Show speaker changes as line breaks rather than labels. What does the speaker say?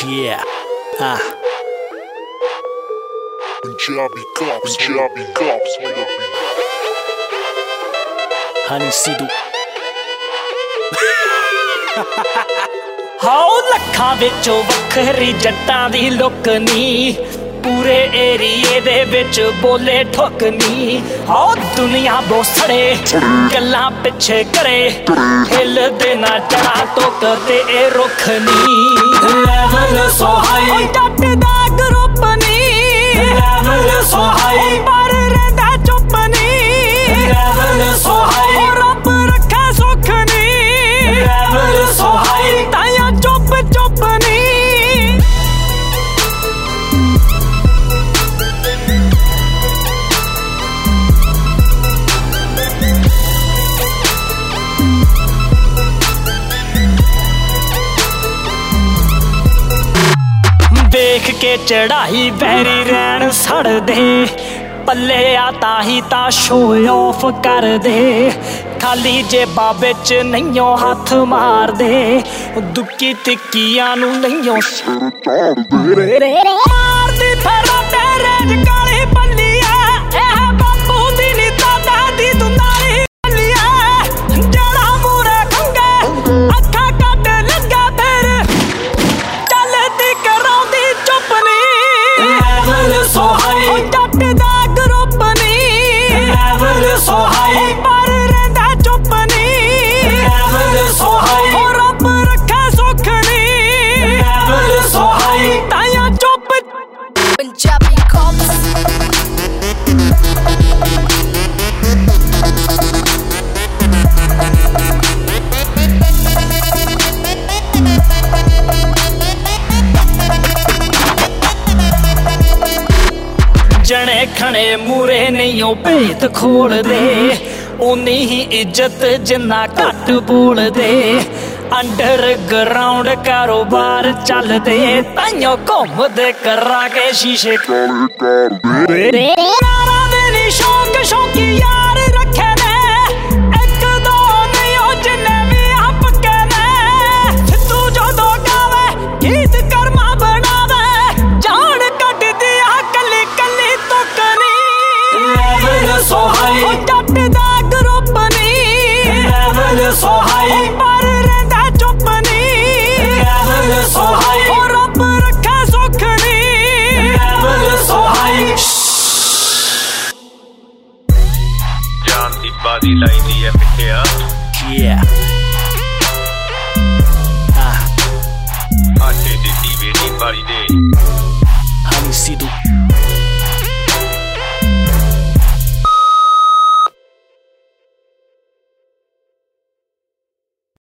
Yeah.
Punjabi cops,
Honey Sidhu. ਹਾਉ ਲੱਖਾਂ ਵਿੱਚੋਂ ਵੱਖਰੀ ਜੱਟਾਂ ਦੀ ਲੁੱਕ ਨੀ ਪੂਰੇ ਏਰੀਏ ਦੇ ਵਿੱਚ ਬੋਲੇ ਠੁਕਨੀ ਹਾਉ ਦੁਨੀਆ ਬੋਸੜੇ ਗੱਲਾਂ ਪਿੱਛੇ ਕਰੇ ਹਿੱਲਦੇ ਨਾ ਜੜਾ ਟੋਕ ਤੇ ਇਹ ਰੁੱਖ ਨੀ ਲੈਵਲ ਸੋ ਹਾਈ ਜੱਟ ਦਾ ਗਰੁੱਪ ਨੀ ਲੈਵਲ ਸੋ ਹਾਈ ਪਰ ਰਹਿੰਦਾ ਚੁੱਪ ਨੀ ਲੈਵਲ ਸੋ ਹਾਈ ਰੱਬ ਰੱਖੇ ਸੁੱਖ ਨੀ ਲੈਵਲ ਸੋ ਹਾਈ ਤਾਇਆ ਚੁੱਪ ਚੁੱਪ ਨੀ ਦੇਖ ਕੇ ਚੜਾਈ ਵੈਰੀ ਰਹਿਣ ਸੜਦੇ ਪੱਲੇ ਆ ਤਾਹੀ ਤਾਂ ਸ਼ੋ ਆਫ ਕਰਦੇ ਖਾਲੀ ਜੇਬਾਂ ਵਿੱਚ ਨਹੀਂਓ ਹੱਥ ਮਾਰਦੇ ਦੁੱਕੀ ਤਿੱਕੀਆਂ ਨੂੰ ਨਹੀਂਓ ਸਿਰ ਝਾੜਦੇ ਮਾਰਦੀ ਫਰਾ ਤੇਰੇ ਕਾਲੀ ਬੱਲੀਆ ਇਹ ਬਾਪੂ ਦੀ ਨੀ ਦਾਦਾ ਦੀ ਦੁਨਾਲੀ ਬੱਲੀਆ ਜਿਹੜਾ ਮੂਰੇ ਖੰਗੇ ਅੱਖਾਂ ਕੱਢ ਲੱਗਾ ਫਿਰ ਚੱਲਦੀ ਕਰਾਉਂਦੀ ਚੁੱਪ ਨੀ ਲੈਵਲ ਸੋ ਹਾਈ ਜੱਟ ਦਾ ਗਰੁੱਪ ਨੀ ਲੈਵਲ ਸੋ ਹਾਈ ਪਰ ਰਹਿੰਦਾ ਚੁੱਪ ਨੀ ਲੈਵਲ ਸੋ ਹਾਈ ਹੋ ਰੱਬ ਰੱਖੇ ਸੁੱਖ ਨੀ ਲੈਵਲ ਸੋ ਹਾਈ ਤਾਇਆ ਚੁੱਪ
Punjabi cops.
ਜਣੇ ਖਣੇ ਮੂਰੇ ਨਹੀਂ ਉਹ ਭੇਤ ਖੋਲਦੇ ਉਨੀ ਹੀ ਇੱਜ਼ਤ ਜਿੰਨਾ ਘੱਟ ਬੋਲਦੇ ਅੰਡਰਗਰਾਉਂਡ ਕਾਰੋਬਾਰ ਚੱਲਦੇ ਤਾਈਓ ਘੁੰਮਦੇ ਕਰਾ ਕੇ ਸ਼ੀਸ਼ੇ ਕਾਲੇ ਨਾਰਾ ਦੇ ਨੀ ਸ਼ੌਕ ਸ਼ੌਕੀ ਯਾਰ ਰੱਖੇ ਨੇ ਇੱਕ ਦੋ ਨਹੀਂ ਉਹ ਜਿੰਨੇ ਵੀ ਆਪ ਕੇ ਨੇ ਸਿੱਧੂ ਜਦੋਂ ਗਾਵੇ ਗੀਤ ਕਰਮਾ ਬਣਾਵੇ ਜਾਣ ਕੱਢਦੀ ਆ ਕੱਲੀ ਕੱਲੀ ਤੁਕਨੀ ਲੈਵਲ ਸੋ ਹਾਈ ਉਹ ਜੱਟ ਦਾ ਗਰੁੱਪ ਨੀ ਲੈਵਲ ਸੋ ਹਾਈ ਪਰ ਰਹਿੰਦਾ ਚੁੱਪ ਨੀ ਲੈਵਲ ਸੋ ਹਾਈ ਉਹ ਰੱਬ ਰੱਖੇ ਸੁੱਖ ਨੀ ਲੈਵਲ ਸੋ ਹਾਈ
ਜਾਨ ਦੀ ਬਾਦੀ ਲਾਈਦੀ ਐ ਪਿੱਛਿਆ
Yeah.
ਆਟੇ ਦੀ ਦੀਵੇ ਦੀ ਬਾਰੀ ਦੇ